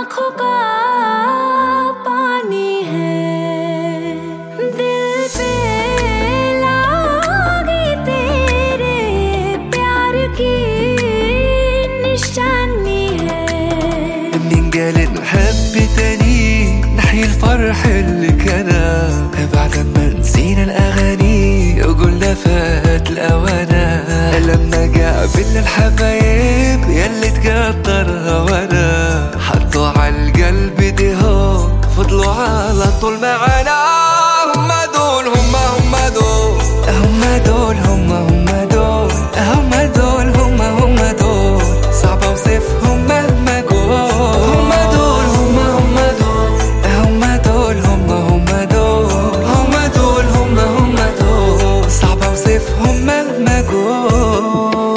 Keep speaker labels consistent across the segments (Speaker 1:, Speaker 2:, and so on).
Speaker 1: आँखों का पानी है, दिल पे लागी तेरे प्यार की निशानी है.
Speaker 2: منين قال نحب تاني نحيي الفرح اللي كان بعد ما نسينا الأغاني وقلنا فات الأوانة. لما قابلنا الحبايب يلي تقدر هوانا حطوا عالقلب ديهم فضلوا على طول معانا. هما دول هما دول هما دول هما دول هما دول هما دول صعب اوصفهم مهما قول. هما دول هما دول هما دول هما دول هما دول هما دول صعب اوصفهم مهما قول.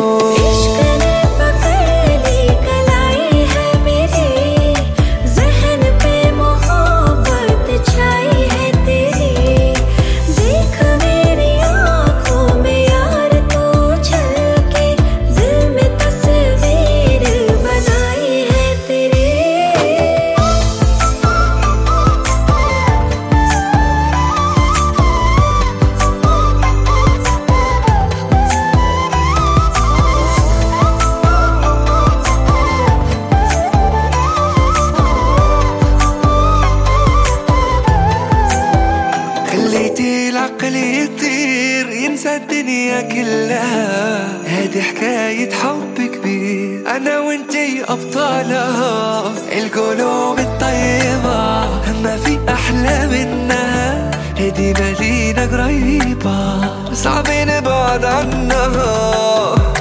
Speaker 2: خليتي العقل يطير ينسى الدنيا كلها. هذه حكاية حب كبير أنا وانتي أبطالها. القلوب الطيبة ما في أحلى منها. هدي مدينة قريبة صعب نبعد عنها.